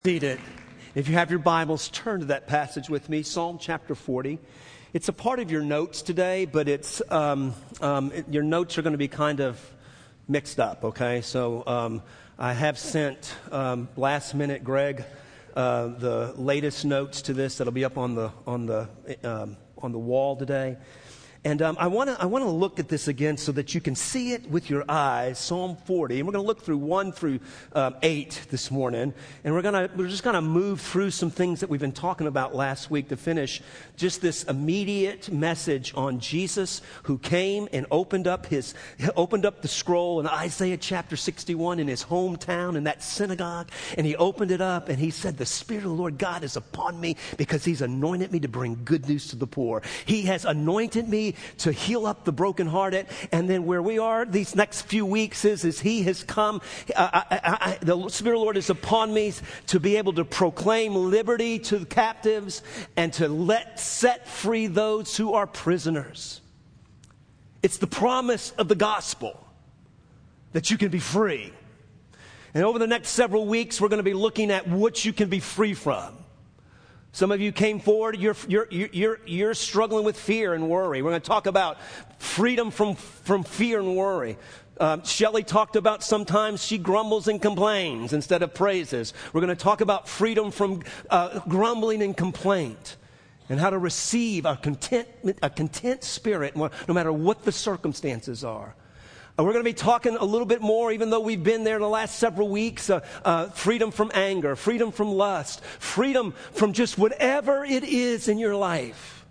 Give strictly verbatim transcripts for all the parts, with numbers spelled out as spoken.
Seated. If you have your Bibles, turn to that passage with me, Psalm chapter forty. It's a part of your notes today, but it's um, um, it, your notes are going to be kind of mixed up, okay? So um, I have sent um, last minute Greg uh, the latest notes to this that'll be up on the on the um, on the wall today. And um, I want to I want to look at this again so that you can see it with your eyes. Psalm forty, and we're going to look through one through um, eight this morning, and we're going to we're just going to move through some things that we've been talking about last week to finish just this immediate message on Jesus who came and opened up his opened up the scroll in Isaiah chapter sixty-one in his hometown in that synagogue, and he opened it up and he said, "The Spirit of the Lord God is upon me because He's anointed me to bring good news to the poor. He has anointed me to heal up the brokenhearted." And then where we are these next few weeks is, is He has come. Uh, I, I, I, the Spirit of the Lord is upon me to be able to proclaim liberty to the captives and to let set free those who are prisoners. It's the promise of the gospel that you can be free. And over the next several weeks, we're going to be looking at what you can be free from. Some of you came forward, you're, you're, you're, you're struggling with fear and worry. We're going to talk about freedom from, from fear and worry. Um, Shelley talked about sometimes she grumbles and complains instead of praises. We're going to talk about freedom from uh, grumbling and complaint and how to receive a content, a content spirit no matter what the circumstances are. We're going to be talking a little bit more, even though we've been there in the last several weeks, uh, uh, freedom from anger, freedom from lust, freedom from just whatever it is in your life.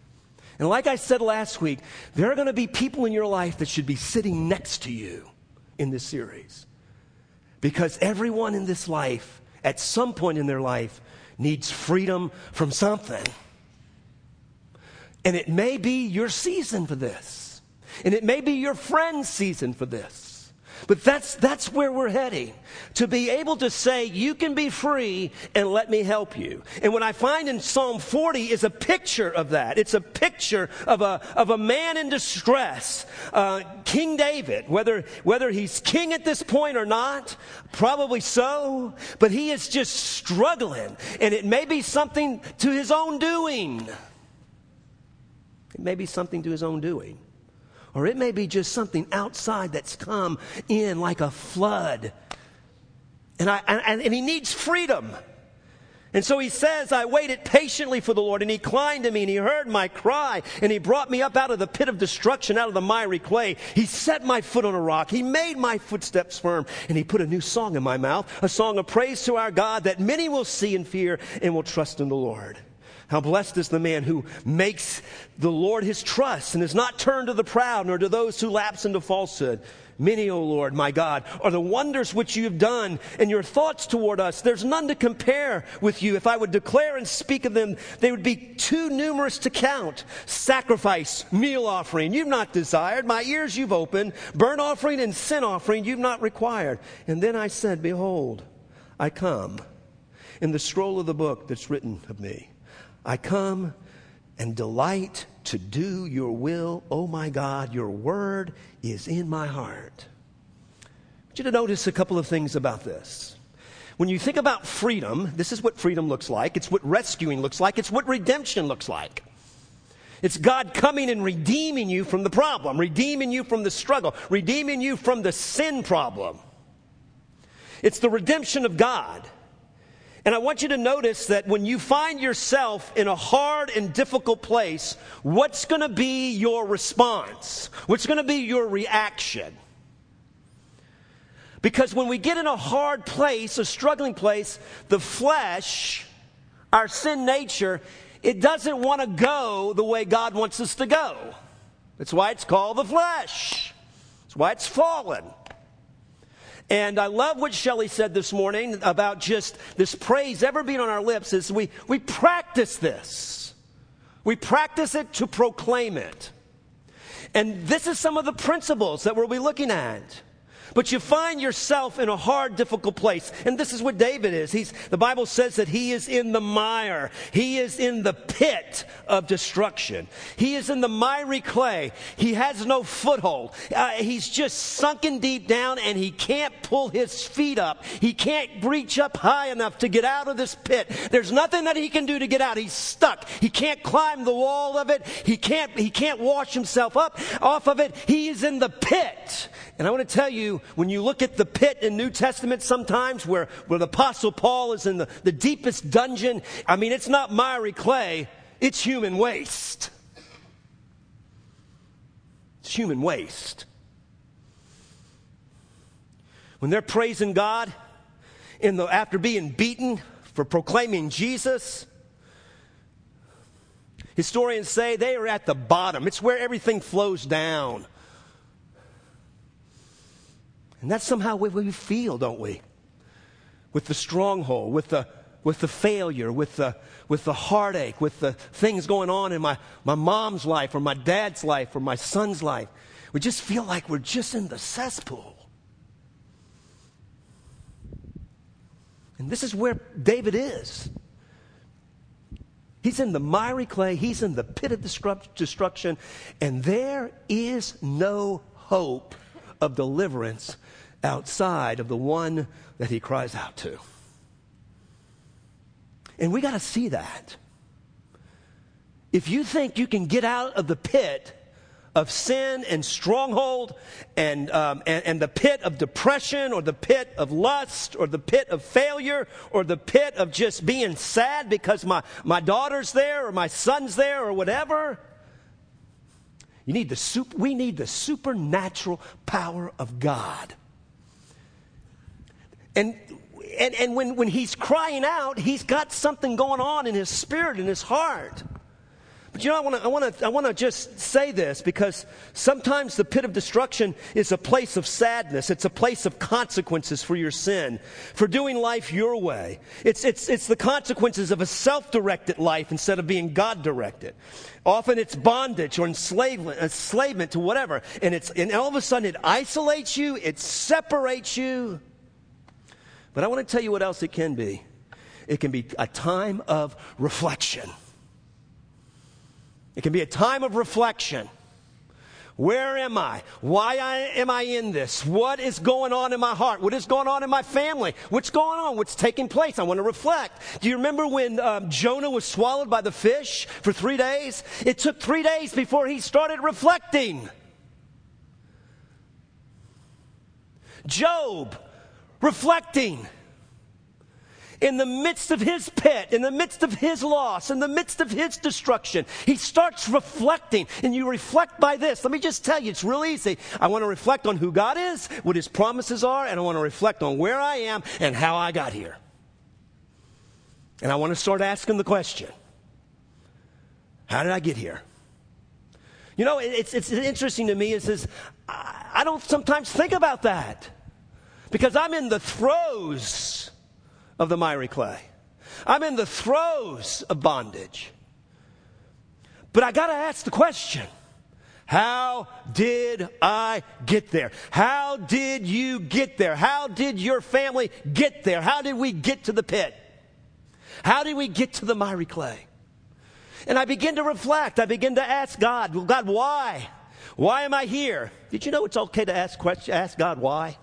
And like I said last week, there are going to be people in your life that should be sitting next to you in this series. Because everyone in this life, at some point in their life, needs freedom from something. And it may be your season for this. And it may be your friend's season for this. But that's that's where we're heading. To be able to say, you can be free and let me help you. And what I find in Psalm forty is a picture of that. It's a picture of a of a man in distress. Uh, King David, whether, whether he's king at this point or not, probably so. But he is just struggling. And it may be something to his own doing. It may be something to his own doing. Or it may be just something outside that's come in like a flood. And, I, and, and he needs freedom. And so he says, I waited patiently for the Lord, and He inclined to me, and He heard my cry, and He brought me up out of the pit of destruction, out of the miry clay. He set my foot on a rock. He made my footsteps firm, and He put a new song in my mouth, a song of praise to our God that many will see and fear and will trust in the Lord. How blessed is the man who makes the Lord his trust and is not turned to the proud nor to those who lapse into falsehood. Many, O Lord, my God, are the wonders which you have done, and your thoughts toward us. There's none to compare with you. If I would declare and speak of them, they would be too numerous to count. Sacrifice, meal offering, you've not desired. My ears you've opened. Burnt offering and sin offering you've not required. And then I said, behold, I come. In the scroll of the book that's written of me, I come and delight to do your will. Oh my God, your word is in my heart. I want you to notice a couple of things about this. When you think about freedom, this is what freedom looks like. It's what rescuing looks like. It's what redemption looks like. It's God coming and redeeming you from the problem, redeeming you from the struggle, redeeming you from the sin problem. It's the redemption of God. And I want you to notice that when you find yourself in a hard and difficult place, what's going to be your response? What's going to be your reaction? Because when we get in a hard place, a struggling place, the flesh, our sin nature, it doesn't want to go the way God wants us to go. That's why it's called the flesh. That's why it's fallen. And I love what Shelley said this morning about just this praise ever being on our lips is we, we practice this. We practice it to proclaim it. And this is some of the principles that we'll be looking at. But you find yourself in a hard, difficult place. And this is what David is. He's, the Bible says that he is in the mire. He is in the pit of destruction. He is in the miry clay. He has no foothold. Uh, he's just sunken deep down, and he can't pull his feet up. He can't reach up high enough to get out of this pit. There's nothing that he can do to get out. He's stuck. He can't climb the wall of it. He can't, he can't wash himself up off of it. He is in the pit. And I want to tell you, when you look at the pit in New Testament sometimes where, where the Apostle Paul is in the, the deepest dungeon, I mean, it's not miry clay, it's human waste. It's human waste. When they're praising God in the, after being beaten for proclaiming Jesus, historians say they are at the bottom. It's where everything flows down. And that's somehow what we feel, don't we? With the stronghold, with the with the failure, with the with the heartache, with the things going on in my, my mom's life or my dad's life or my son's life. We just feel like we're just in the cesspool. And this is where David is. He's in the miry clay. He's in the pit of destruction. And there is no hope of deliverance outside of the one that he cries out to. And we got to see that. If you think you can get out of the pit of sin and stronghold and, um, and, and the pit of depression or the pit of lust or the pit of failure or the pit of just being sad because my, my daughter's there or my son's there or whatever, you need the super, we need the supernatural power of God. And and, and when, when he's crying out, he's got something going on in his spirit, in his heart. But you know, I want to I want to I want to just say this because sometimes the pit of destruction is a place of sadness. It's a place of consequences for your sin, for doing life your way. It's it's it's the consequences of a self-directed life instead of being God-directed. Often it's bondage or enslavement, enslavement to whatever, and it's and all of a sudden it isolates you, it separates you. But I want to tell you what else it can be. It can be a time of reflection. It can be a time of reflection. Where am I? Why am I in this? What is going on in my heart? What is going on in my family? What's going on? What's taking place? I want to reflect. Do you remember when um, Jonah was swallowed by the fish for three days? It took three days before he started reflecting. Job, reflecting. In the midst of his pit, in the midst of his loss, in the midst of his destruction, he starts reflecting. And you reflect by this. Let me just tell you, it's real easy. I want to reflect on who God is, what his promises are, and I want to reflect on where I am and how I got here. And I want to start asking the question, how did I get here? You know, it's, it's interesting to me. It says, I, I don't sometimes think about that because I'm in the throes of the miry clay. I'm in the throes of bondage. But I got to ask the question, how did I get there? How did you get there? How did your family get there? How did we get to the pit? How did we get to the miry clay? And I begin to reflect. I begin to ask God, well, God, why? Why am I here? Did you know it's okay to ask question, ask God why?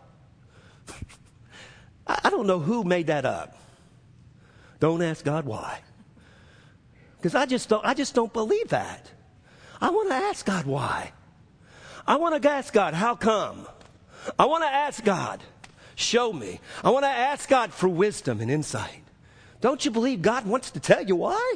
I don't know who made that up. Don't ask God why. Because I just don't I just don't believe that. I want to ask God why. I want to ask God, how come? I want to ask God, show me. I want to ask God for wisdom and insight. Don't you believe God wants to tell you why?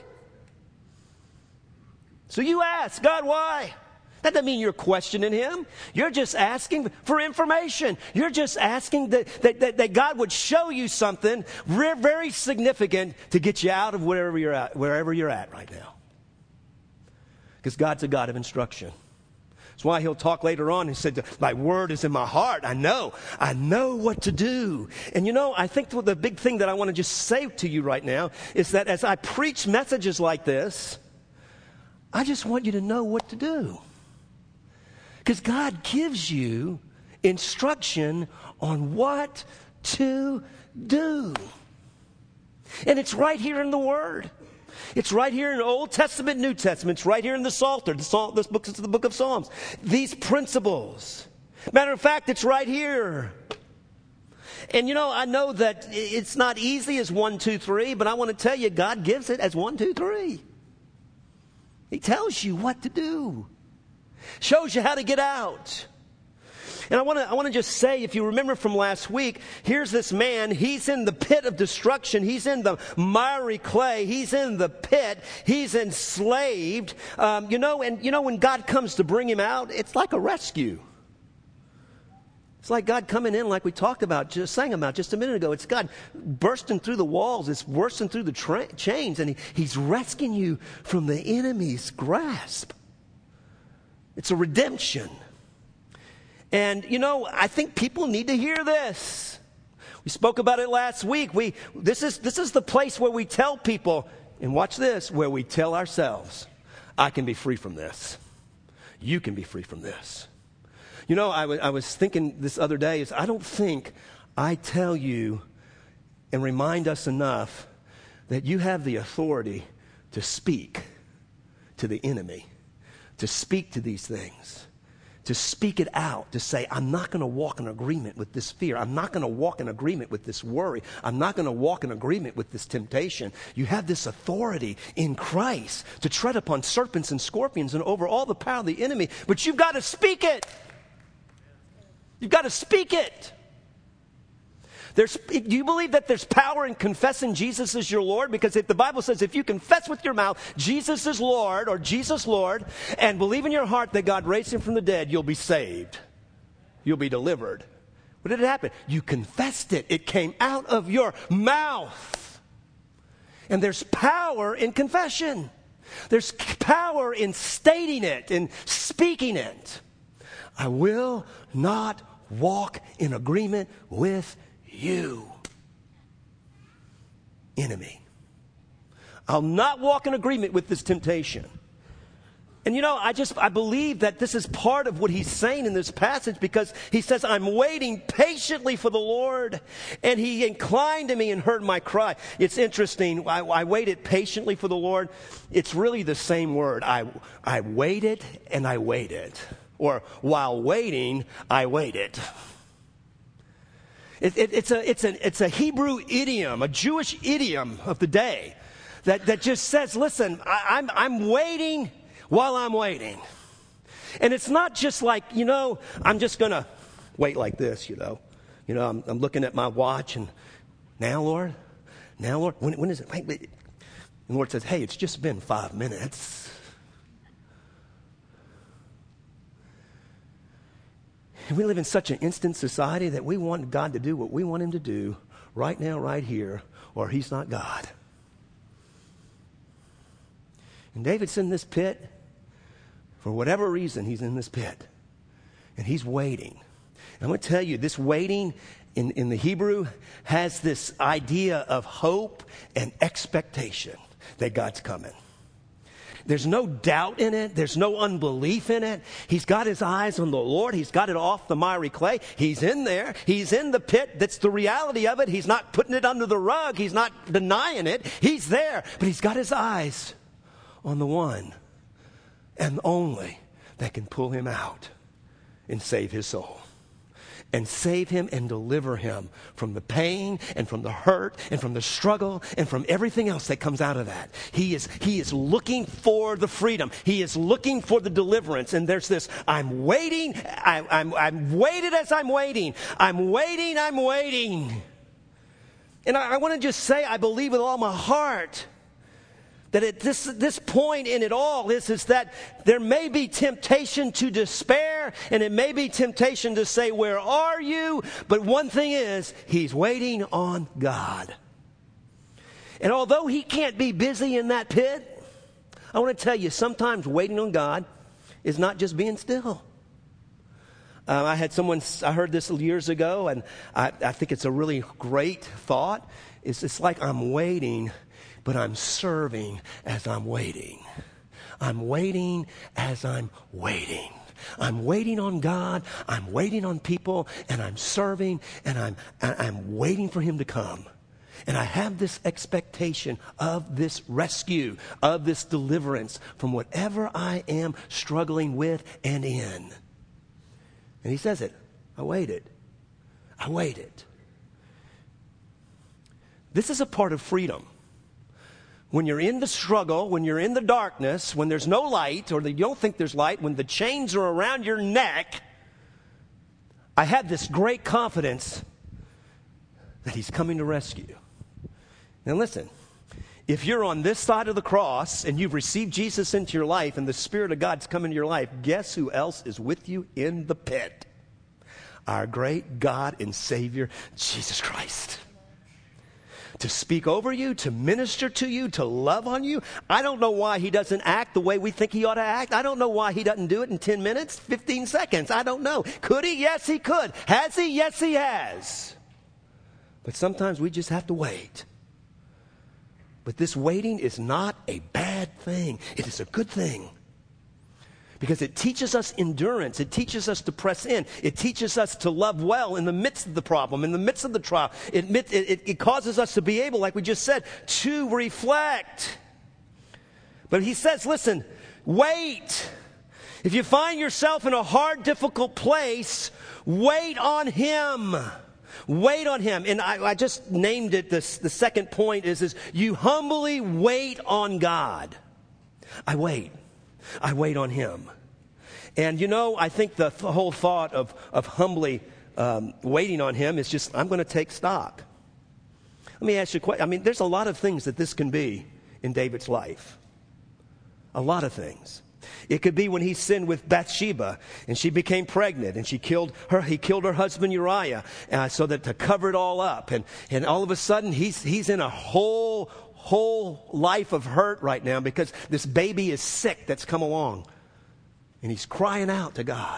So you ask, God, why? That doesn't mean you're questioning him. You're just asking for information. You're just asking that, that, that, that God would show you something very, very significant to get you out of wherever you're at, wherever you're at right now. Because God's a God of instruction. That's why he'll talk later on. He said, my word is in my heart. I know. I know what to do. And you know, I think the big thing that I want to just say to you right now is that as I preach messages like this, I just want you to know what to do. Because God gives you instruction on what to do. And it's right here in the Word. It's right here in the Old Testament, New Testament. It's right here in the Psalter. The Psalm, this book is the book of Psalms. These principles. Matter of fact, it's right here. And you know, I know that it's not easy as one, two, three, but I want to tell you, God gives it as one, two, three. He tells you what to do. Shows you how to get out. And I want to I want to just say, if you remember from last week, here's this man. He's in the pit of destruction. He's in the miry clay. He's in the pit. He's enslaved. Um, you know, and you know when God comes to bring him out, it's like a rescue. It's like God coming in, like we talked about, just sang about just a minute ago. It's God bursting through the walls. It's bursting through the tra- chains, and he, He's rescuing you from the enemy's grasp. It's a redemption. And, you know, I think people need to hear this. We spoke about it last week. We this is this is the place where we tell people, and watch this, where we tell ourselves, I can be free from this. You can be free from this. You know, I, w- I was thinking this other day, is I don't think I tell you and remind us enough that you have the authority to speak to the enemy, to speak to these things, to speak it out, to say, I'm not going to walk in agreement with this fear. I'm not going to walk in agreement with this worry. I'm not going to walk in agreement with this temptation. You have this authority in Christ to tread upon serpents and scorpions and over all the power of the enemy, but you've got to speak it. You've got to speak it. There's, do you believe that there's power in confessing Jesus as your Lord? Because if the Bible says if you confess with your mouth Jesus is Lord or Jesus Lord and believe in your heart that God raised him from the dead, you'll be saved. You'll be delivered. What did it happen? You confessed it. It came out of your mouth. And there's power in confession. There's power in stating it and speaking it. I will not walk in agreement with you, enemy. I'll not walk in agreement with this temptation. And you know, I just, I believe that this is part of what he's saying in this passage, because he says, I'm waiting patiently for the Lord, and he inclined to me and heard my cry. It's interesting. I, I waited patiently for the Lord. It's really the same word. I, I waited and I waited. Or while waiting, I waited. It, it, it's a it's a it's a Hebrew idiom, a Jewish idiom of the day, that, that just says, "Listen, I, I'm I'm waiting while I'm waiting," and it's not just like, you know, I'm just gonna wait like this, you know, you know, I'm, I'm looking at my watch and now, Lord, now, Lord, when when is it? Wait, wait. And the Lord says, "Hey, it's just been five minutes." And we live in such an instant society that we want God to do what we want him to do right now, right here, or he's not God. And David's in this pit. For whatever reason, he's in this pit. And he's waiting. And I'm going to tell you, this waiting in, in the Hebrew has this idea of hope and expectation that God's coming. There's no doubt in it. There's no unbelief in it. He's got his eyes on the Lord. He's got it off the miry clay. He's in there. He's in the pit. That's the reality of it. He's not putting it under the rug. He's not denying it. He's there. But he's got his eyes on the one and only that can pull him out and save his soul. And save him and deliver him from the pain and from the hurt and from the struggle and from everything else that comes out of that. He is, he is looking for the freedom. He is looking for the deliverance. And there's this, I'm waiting. I, I'm, I'm waited as I'm waiting. I'm waiting. I'm waiting. And I, I want to just say, I believe with all my heart that at this, this point in it all is, is that there may be temptation to despair, and it may be temptation to say, where are you? But one thing is, he's waiting on God. And although he can't be busy in that pit, I want to tell you, sometimes waiting on God is not just being still. Uh, I had someone, I heard this years ago, and I, I think it's a really great thought. It's, it's like I'm waiting, but I'm serving as I'm waiting. I'm waiting as I'm waiting. I'm waiting on God. I'm waiting on people, and I'm serving, and I'm, I'm waiting for him to come. And I have this expectation of this rescue, of this deliverance from whatever I am struggling with and in. And he says it. I waited. I waited. This is a part of freedom. When you're in the struggle, when you're in the darkness, when there's no light, or you don't think there's light, when the chains are around your neck, I have this great confidence that he's coming to rescue. Now listen, if you're on this side of the cross and you've received Jesus into your life and the Spirit of God's come into your life, guess who else is with you in the pit? Our great God and Savior, Jesus Christ. To speak over you, to minister to you, to love on you. I don't know why he doesn't act the way we think he ought to act. I don't know why he doesn't do it in ten minutes, fifteen seconds. I don't know. Could he? Yes, he could. Has he? Yes, he has. But sometimes we just have to wait. But this waiting is not a bad thing. It is a good thing. Because it teaches us endurance. It teaches us to press in. It teaches us to love well in the midst of the problem, in the midst of the trial. It, it, it causes us to be able, like we just said, to reflect. But he says, listen, wait. If you find yourself in a hard, difficult place, wait on him. Wait on him. And I, I just named it, this, the second point is, is you humbly wait on God. I wait. I wait on him. And you know, I think the, the whole thought of, of humbly um, waiting on him is just, I'm going to take stock. Let me ask you a question. I mean, there's a lot of things that this can be in David's life. A lot of things. It could be when he sinned with Bathsheba and she became pregnant and she killed her. He killed her husband Uriah uh, so that to cover it all up. And, and all of a sudden he's, he's in a whole whole life of hurt right now because this baby is sick that's come along. And he's crying out to God.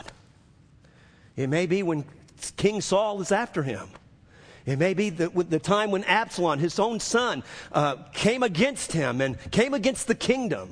It may be when King Saul is after him. It may be the, the time when Absalom, his own son, uh, came against him and came against the kingdom.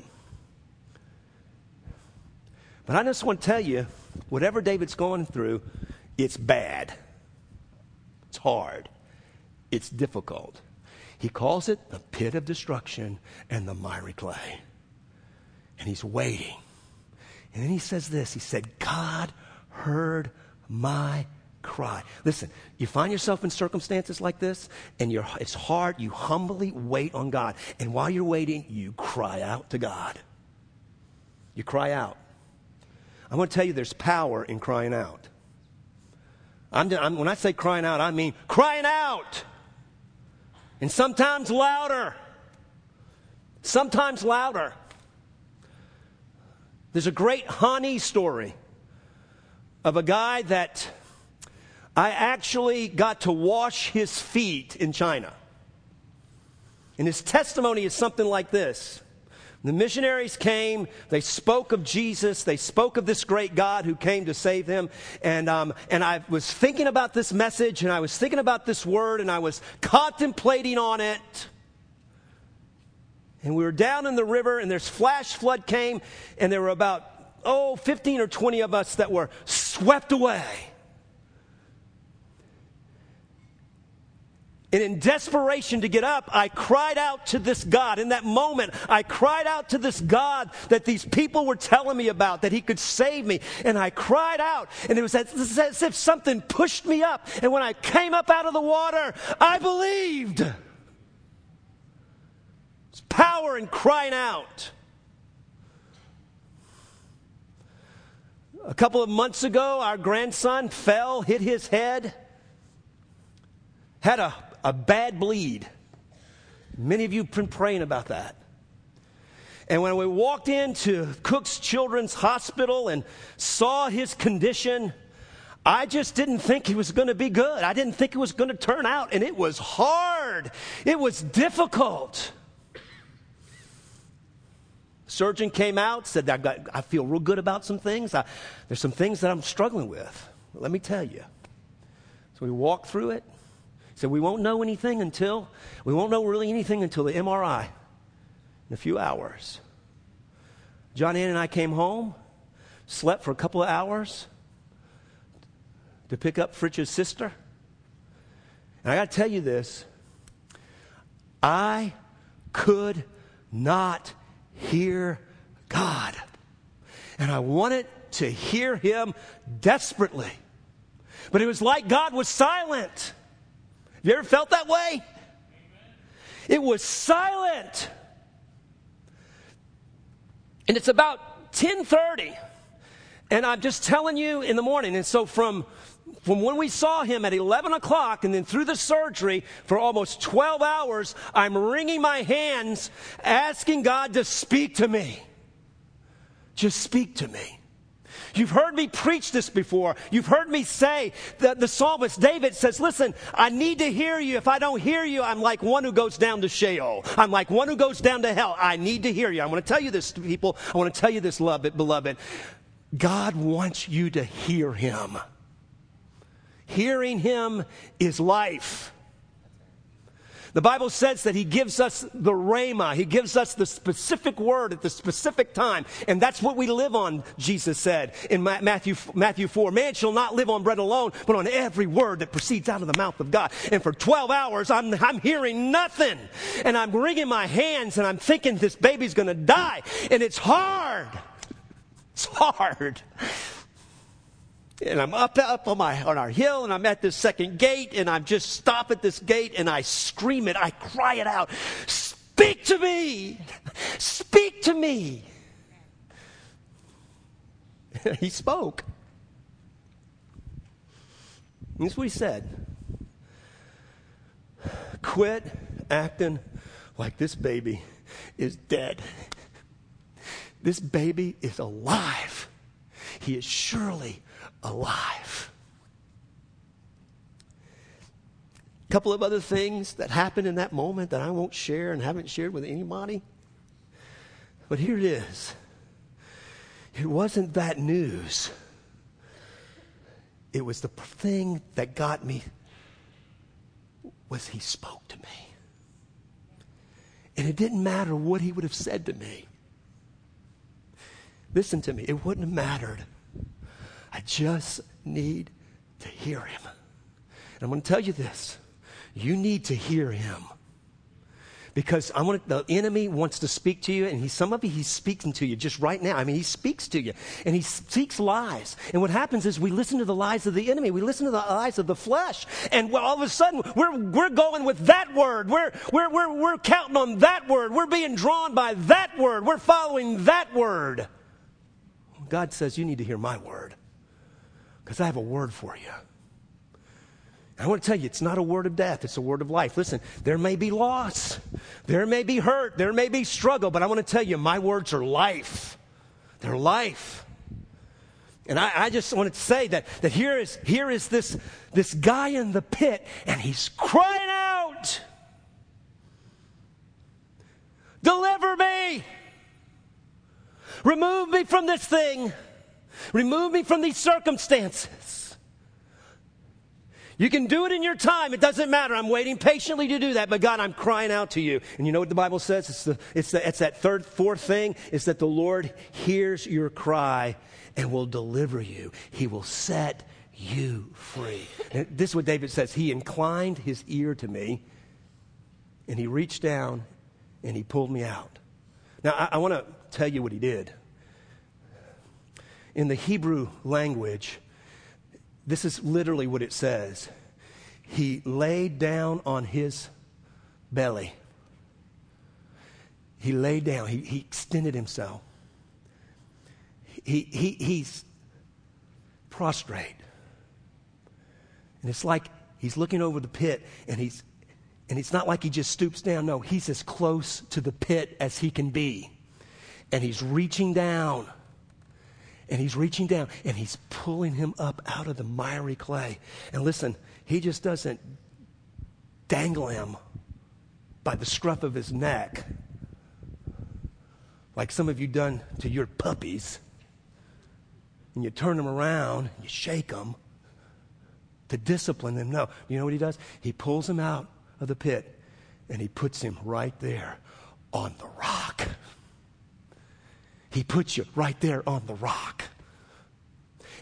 But I just want to tell you, whatever David's going through, it's bad. It's hard. It's difficult. He calls it the pit of destruction and the miry clay. And he's waiting. And then he says this. He said, God heard my cry. Listen, you find yourself in circumstances like this, and you're, it's hard. You humbly wait on God. And while you're waiting, you cry out to God. You cry out. I'm going to tell you there's power in crying out. I'm, I'm, when I say crying out, I mean crying out. And sometimes louder. Sometimes louder. There's a great Hani story of a guy that I actually got to wash his feet in China. And his testimony is something like this. The missionaries came, they spoke of Jesus, they spoke of this great God who came to save him. And, um, and I was thinking about this message, and I was thinking about this word, and I was contemplating on it. And we were down in the river, and this flash flood came, and there were about, oh, fifteen or twenty of us that were swept away. And in desperation to get up, I cried out to this God. In that moment, I cried out to this God that these people were telling me about, that he could save me. And I cried out, and it was as, as if something pushed me up. And when I came up out of the water, I believed. There's power in crying out. A couple of months ago, our grandson fell, hit his head, had a A bad bleed. Many of you have been praying about that. And when we walked into Cook's Children's Hospital and saw his condition, I just didn't think he was going to be good. I didn't think it was going to turn out. And it was hard. It was difficult. Surgeon came out, said, I, got, I feel real good about some things. I, there's some things that I'm struggling with. Let me tell you. So we walked through it. So we won't know anything until, we won't know really anything until the M R I in a few hours. John Ann and I came home. slept for a couple of hours to pick up Fritch's sister. And I got to tell you this. I could not hear God. And I wanted to hear him desperately. But it was like God was silent. Have you ever felt that way? Amen. It was silent. And it's about ten thirty. And I'm just telling you in the morning. And so from, from when we saw him at eleven o'clock and then through the surgery for almost twelve hours, I'm wringing my hands asking God to speak to me. Just speak to me. You've heard me preach this before. You've heard me say that the psalmist David says, listen, I need to hear you. If I don't hear you, I'm like one who goes down to Sheol. I'm like one who goes down to hell. I need to hear you. I want to tell you this, people. I want to tell you this, beloved. God wants you to hear him. Hearing him is life. The Bible says that he gives us the rhema. He gives us the specific word at the specific time. And that's what we live on, Jesus said in Matthew, Matthew four. Man shall not live on bread alone, but on every word that proceeds out of the mouth of God. And for twelve hours, I'm, I'm hearing nothing. And I'm wringing my hands and I'm thinking this baby's going to die. And it's hard. It's hard. And I'm up, up on my, on our hill, and I'm at this second gate, and I'm just stop at this gate, and I scream it, I cry it out, speak to me, speak to me. He spoke. And that's what he said. Quit acting like this baby is dead. This baby is alive. He is surely alive. A couple of other things that happened in that moment that I won't share and haven't shared with anybody. But here it is. It wasn't that news. It was the thing that got me was he spoke to me. And it didn't matter what he would have said to me. Listen to me, it wouldn't have mattered. I just need to hear him. And I'm going to tell you this. You need to hear him. Because I want to, the enemy wants to speak to you, and he, some of you, he's speaking to you just right now. I mean, he speaks to you, and he speaks lies. And what happens is we listen to the lies of the enemy. We listen to the lies of the flesh. And well, all of a sudden, we're, we're going with that word. We're, we're, we're, we're counting on that word. We're being drawn by that word. We're following that word. God says, you need to hear my word. Because I have a word for you. I want to tell you, it's not a word of death. It's a word of life. Listen, there may be loss. There may be hurt. There may be struggle. But I want to tell you, my words are life. They're life. And I, I just want to say that, that here is, here is this, this guy in the pit, and he's crying out, deliver me. Remove me from this thing. Remove me from these circumstances. You can do it in your time. It doesn't matter. I'm waiting patiently to do that. But God, I'm crying out to you. And you know what the Bible says? It's, the, it's, the, it's that third, fourth thing. Is that the Lord hears your cry and will deliver you. He will set you free. And this is what David says. He inclined his ear to me, and he reached down, and he pulled me out. Now, I, I want to tell you what he did. In the Hebrew language, this is literally what it says. He laid down on his belly. He laid down. He, he extended himself. He, he, he's prostrate. And it's like he's looking over the pit, and he's, and it's not like he just stoops down. No, he's as close to the pit as he can be. And he's reaching down. And he's reaching down, and he's pulling him up out of the miry clay. And listen, he just doesn't dangle him by the scruff of his neck like some of you done to your puppies. And you turn them around, and you shake them to discipline them. No, you know what he does? He pulls him out of the pit, and he puts him right there on the rock. He puts you right there on the rock.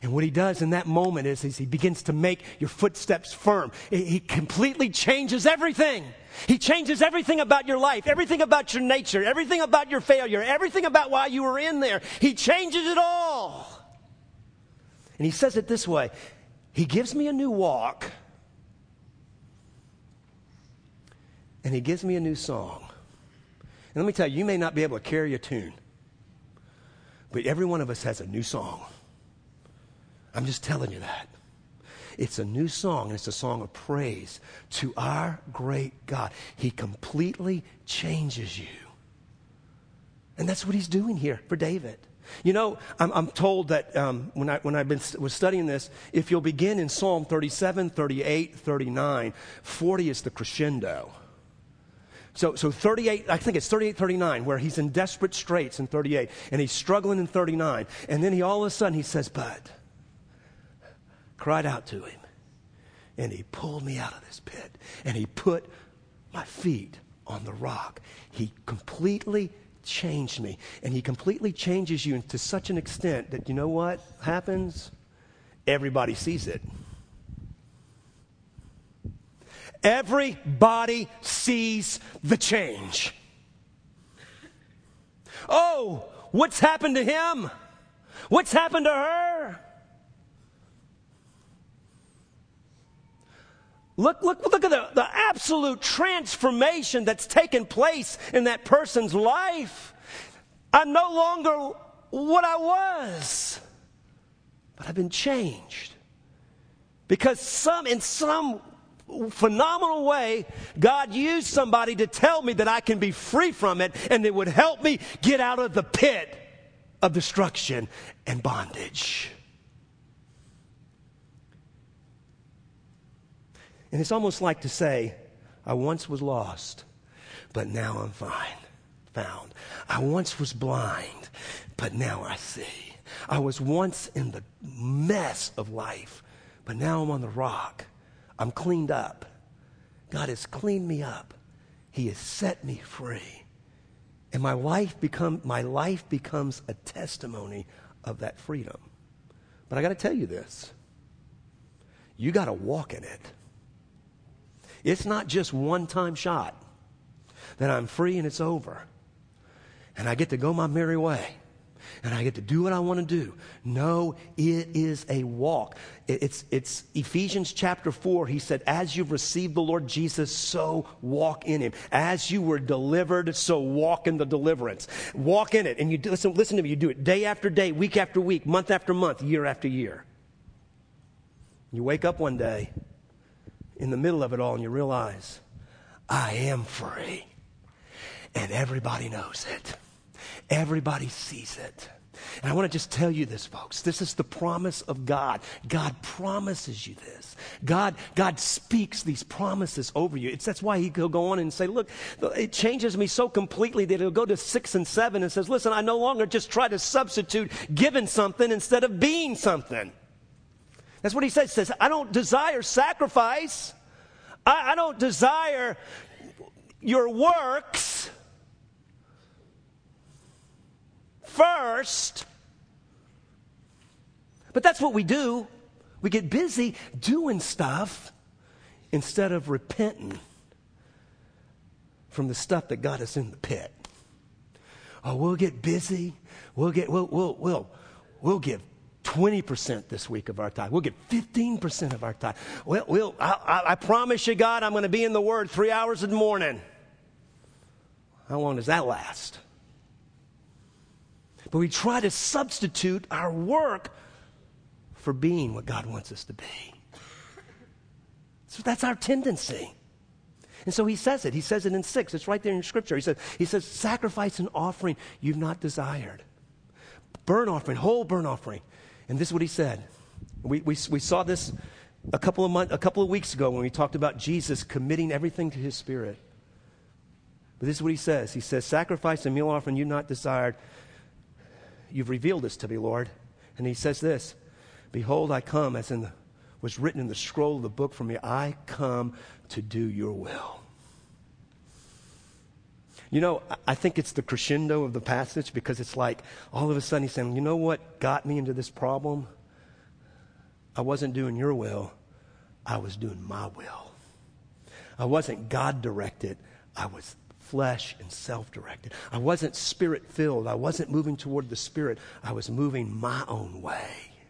And what he does in that moment is, is he begins to make your footsteps firm. He, he completely changes everything. He changes everything about your life, everything about your nature, everything about your failure, everything about why you were in there. He changes it all. And he says it this way. He gives me a new walk. And he gives me a new song. And let me tell you, you may not be able to carry a tune, but every one of us has a new song. I'm just telling you that. It's a new song, and it's a song of praise to our great God. He completely changes you. And that's what he's doing here for David. You know, I'm, I'm told that um, when I when I been was studying this, if you'll begin in Psalm thirty-seven, thirty-eight, thirty-nine, forty is the crescendo. So, so thirty-eight, I think it's thirty-eight, thirty-nine, where he's in desperate straits in thirty-eight, and he's struggling in thirty-nine, and then he all of a sudden he says, "But," cried out to him, and he pulled me out of this pit, and he put my feet on the rock. He completely changed me, and he completely changes you to such an extent that, you know what happens? Everybody sees it. Everybody sees the change. Oh, what's happened to him? What's happened to her? Look, look, look at the, the absolute transformation that's taken place in that person's life. I'm no longer what I was, but I've been changed. Because some, in some phenomenal way, God used somebody to tell me that I can be free from it, and it would help me get out of the pit of destruction and bondage. And it's almost like to say, I once was lost, but now I'm fine, found. I once was blind, but now I see. I was once in the mess of life, but now I'm on the rock. I'm cleaned up. God has cleaned me up. He has set me free. And my life become my life becomes a testimony of that freedom. But I got to tell you this. You got to walk in it. It's not just one-time shot that I'm free and it's over. And I get to go my merry way. And I get to do what I want to do. No, it is a walk. It's, it's Ephesians chapter four. He said, as you've received the Lord Jesus, so walk in him. As you were delivered, so walk in the deliverance. Walk in it. And you do, listen, listen to me. You do it day after day, week after week, month after month, year after year. You wake up one day in the middle of it all and you realize, I am free. And everybody knows it. Everybody sees it. And I want to just tell you this, folks. This is the promise of God. God promises you this. God, God speaks these promises over you. It's, that's why he could go on and say, look, it changes me so completely that it'll go to six and seven and says, listen, I no longer just try to substitute giving something instead of being something. That's what he says. He says, I don't desire sacrifice. I, I don't desire your works first. But that's what we do. We get busy doing stuff instead of repenting from the stuff that got us in the pit. Oh, we'll get busy. We'll get we'll we'll we'll we'll give twenty percent this week of our time. We'll get fifteen percent of our time. Well, we'll I, I, I promise you, God, I'm going to be in the Word three hours in the morning. How long does that last? But we try to substitute our work for being what God wants us to be. So that's our tendency. And so he says it. He says it in six. It's right there in Scripture. He says, he says, sacrifice and offering you've not desired. Burnt offering, whole burnt offering. And this is what he said. We, we, we saw this a couple of months, a couple of weeks ago when we talked about Jesus committing everything to his Spirit. But this is what he says. He says, sacrifice and meal offering you've not desired. You've revealed this to me, Lord. And he says this, behold, I come, as in the, was written in the scroll of the book for me, I come to do your will. You know, I think it's the crescendo of the passage because it's like all of a sudden he's saying, you know what got me into this problem? I wasn't doing your will. I was doing my will. I wasn't God-directed. I was flesh and self-directed. I wasn't spirit-filled. I wasn't moving toward the Spirit. I was moving my own way.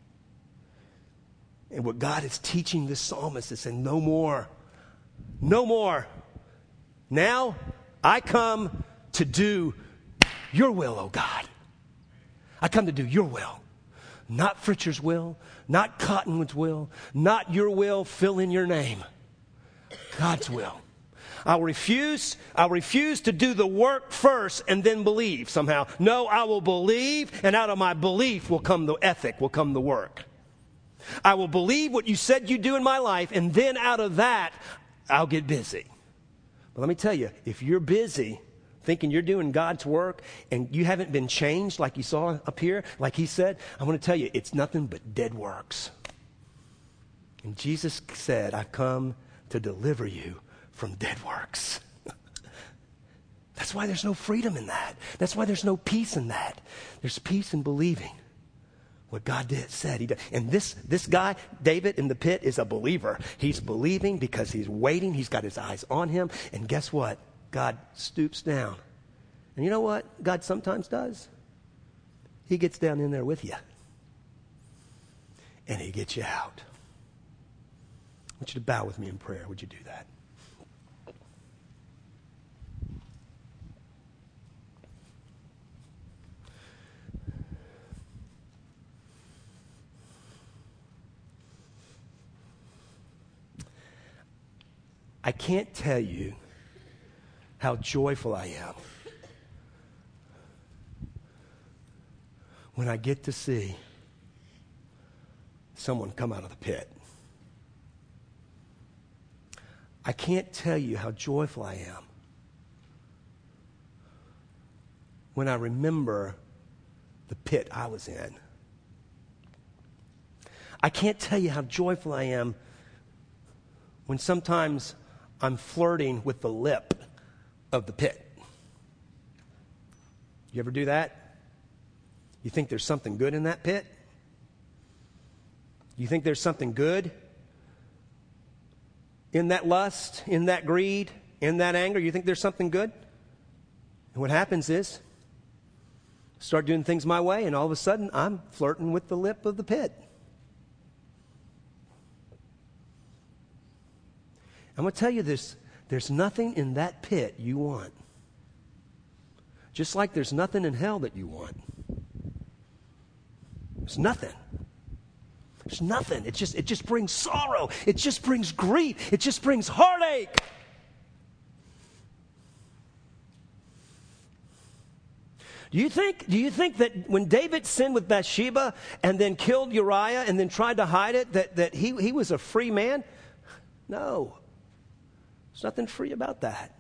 And what God is teaching this psalmist is saying, no more. No more. Now I come to do your will, oh God. I come to do your will. Not Fritcher's will, not Cottonwood's will, not your will, fill in your name. God's will. I'll refuse, I'll refuse to do the work first and then believe somehow. No, I will believe, and out of my belief will come the ethic, will come the work. I will believe what you said you do in my life, and then out of that, I'll get busy. But let me tell you, if you're busy thinking you're doing God's work and you haven't been changed like you saw up here, like he said, I want to tell you, it's nothing but dead works. And Jesus said, I've come to deliver you from dead works. That's why there's no freedom in that. That's why there's no peace in that. There's peace in believing what God did, said he did. And this, this guy, David in the pit, is a believer. He's believing because he's waiting. He's got his eyes on him. And guess what? God stoops down. And you know what God sometimes does? He gets down in there with you. And he gets you out. I want you to bow with me in prayer. Would you do that? I can't tell you how joyful I am when I get to see someone come out of the pit. I can't tell you how joyful I am when I remember the pit I was in. I can't tell you how joyful I am when sometimes I'm flirting with the lip of the pit. You ever do that? You think there's something good in that pit? You think there's something good in that lust, in that greed, in that anger? You think there's something good? And what happens is, I start doing things my way, and all of a sudden, I'm flirting with the lip of the pit. I'm going to tell you this, there's nothing in that pit you want. Just like there's nothing in hell that you want. There's nothing. There's nothing. It just, it just brings sorrow. It just brings grief. It just brings heartache. Do you think, do you think that when David sinned with Bathsheba and then killed Uriah and then tried to hide it, that, that he, he was a free man? No. There's nothing free about that.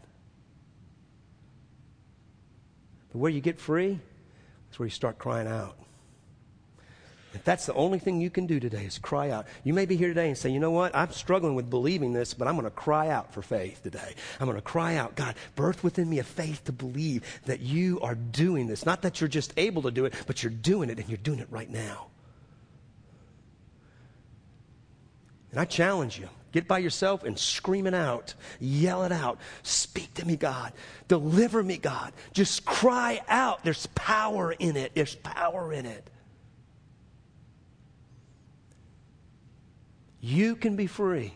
But where you get free, that's where you start crying out. If that's the only thing you can do today is cry out. You may be here today and say, you know what, I'm struggling with believing this, but I'm going to cry out for faith today. I'm going to cry out, God, birth within me a faith to believe that you are doing this. Not that you're just able to do it, but you're doing it, and you're doing it right now. And I challenge you. Get by yourself and scream it out. Yell it out. Speak to me, God. Deliver me, God. Just cry out. There's power in it. There's power in it. You can be free.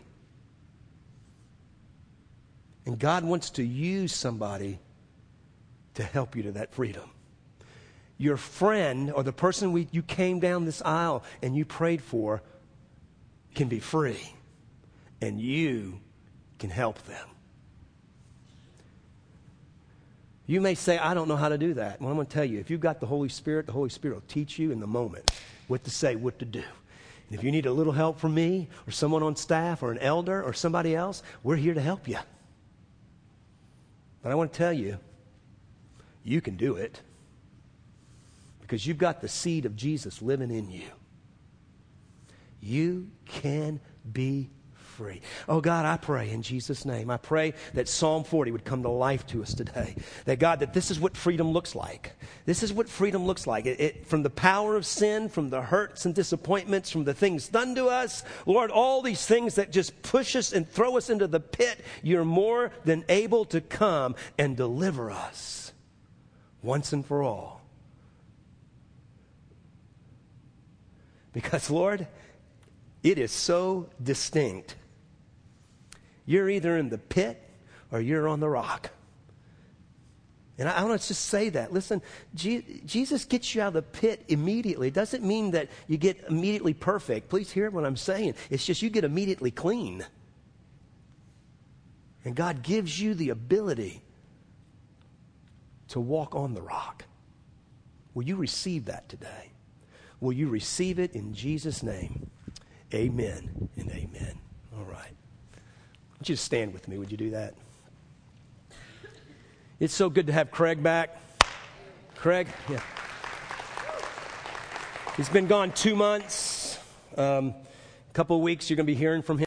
And God wants to use somebody to help you to that freedom. Your friend or the person we, you came down this aisle and you prayed for can be free. And you can help them. You may say, I don't know how to do that. Well, I'm going to tell you, if you've got the Holy Spirit, the Holy Spirit will teach you in the moment what to say, what to do. And if you need a little help from me or someone on staff or an elder or somebody else, we're here to help you. But I want to tell you, you can do it because you've got the seed of Jesus living in you. You can be free. Oh, God, I pray in Jesus' name. I pray that Psalm forty would come to life to us today. That, God, that this is what freedom looks like. This is what freedom looks like. It, it, from the power of sin, from the hurts and disappointments, from the things done to us. Lord, all these things that just push us and throw us into the pit, you're more than able to come and deliver us once and for all. Because, Lord, it is so distinct. You're either in the pit or you're on the rock. And I, I want to just say that. Listen, Je- Jesus gets you out of the pit immediately. It doesn't mean that you get immediately perfect. Please hear what I'm saying. It's just you get immediately clean. And God gives you the ability to walk on the rock. Will you receive that today? Will you receive it in Jesus' name? Amen and amen. All right. I want you to stand with me. Would you do that? It's so good to have Craig back. Craig, yeah. He's been gone two months. Um, a couple of weeks, you're going to be hearing from him.